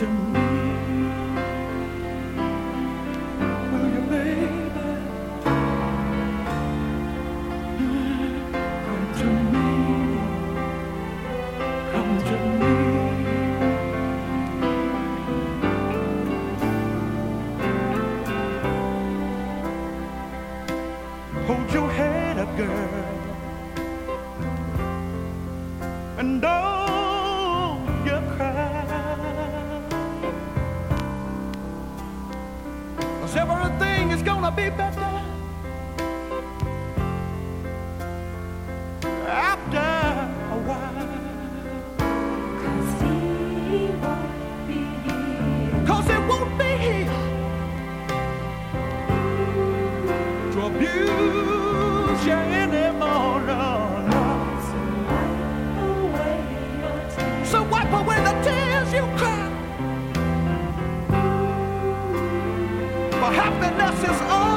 me. Will you, baby? Come to me. Come to me. Hold your head up, girl, and don't you cry, 'cause everything is gonna be better after a while. 'Cause he won't be here. 'Cause it won't be here to abuse you anymore. No, no. So wipe away the tears you cry. For happiness is all